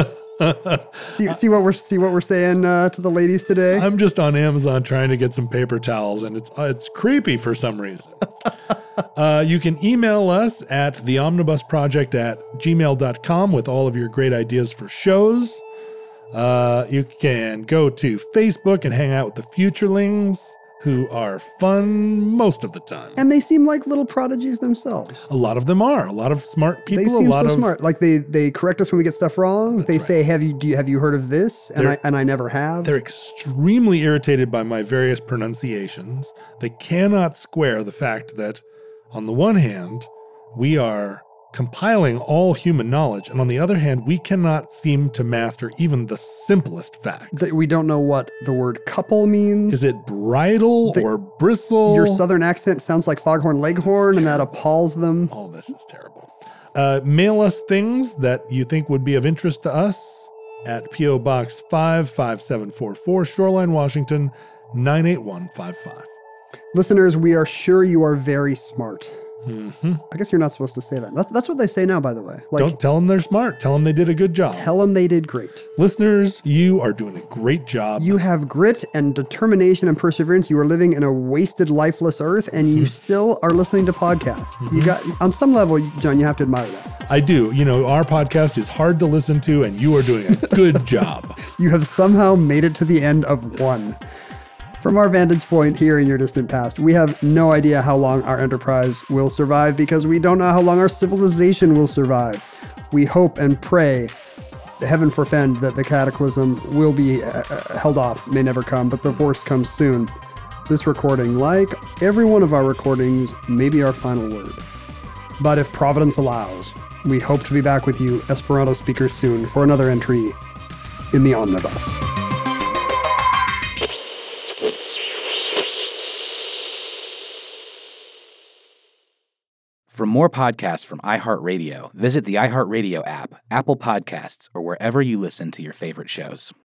see what we're saying to the ladies today. I'm just on Amazon trying to get some paper towels, and it's creepy for some reason. You can email us at theomnibusproject@gmail.com with all of your great ideas for shows. You can go to Facebook and hang out with the Futurelings, who are fun most of the time. And they seem like little prodigies themselves. A lot of them are. A lot of smart people. They seem so smart. Like they correct us when we get stuff wrong. They say, "Have you heard of this?" And I never have. They're extremely irritated by my various pronunciations. They cannot square the fact that, on the one hand, we are compiling all human knowledge, and on the other hand, we cannot seem to master even the simplest facts. We don't know what the word couple means. Is it bridle or bristle? Your southern accent sounds like foghorn leghorn, and that appalls them. All this is terrible. Mail us things that you think would be of interest to us at P.O. Box 55744, Shoreline, Washington, 98155. Listeners, we are sure you are very smart. Mm-hmm. I guess you're not supposed to say that. That's what they say now, by the way. Like, don't tell them they're smart. Tell them they did a good job. Tell them they did great. Listeners, you are doing a great job. You have grit and determination and perseverance. You are living in a wasted, lifeless earth, and you still are listening to podcasts. Mm-hmm. You got, on some level, John, you have to admire that. I do. You know, our podcast is hard to listen to, and you are doing a good job. You have somehow made it to the end of one. From our vantage point here in your distant past, we have no idea how long our enterprise will survive because we don't know how long our civilization will survive. We hope and pray, heaven forfend, that the cataclysm will be held off, may never come, but the worst comes soon. This recording, like every one of our recordings, may be our final word. But if Providence allows, we hope to be back with you, Esperanto speakers, soon for another entry in the Omnibus. For more podcasts from iHeartRadio, visit the iHeartRadio app, Apple Podcasts, or wherever you listen to your favorite shows.